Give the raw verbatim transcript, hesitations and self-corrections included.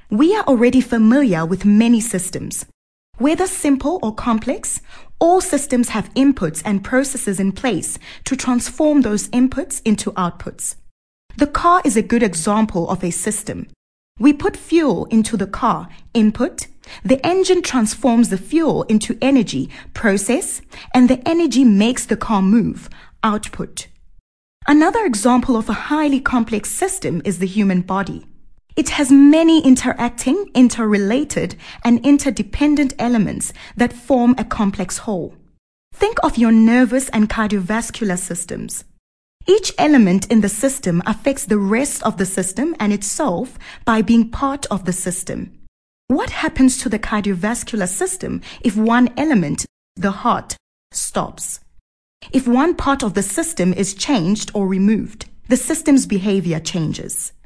We are already familiar with many systems. Whether simple or complex, all systems have inputs and processes in place to transform those inputs into outputs. The car is a good example of a system. We put fuel into the car, input. The engine transforms the fuel into energy, process, and the energy makes the car move, output. Another example of a highly complex system is the human body. It has many interacting, interrelated, and interdependent elements that form a complex whole. Think of your nervous and cardiovascular systems. Each element in the system affects the rest of the system and itself by being part of the system. What happens to the cardiovascular system if one element, the heart, stops? If one part of the system is changed or removed, the system's behavior changes.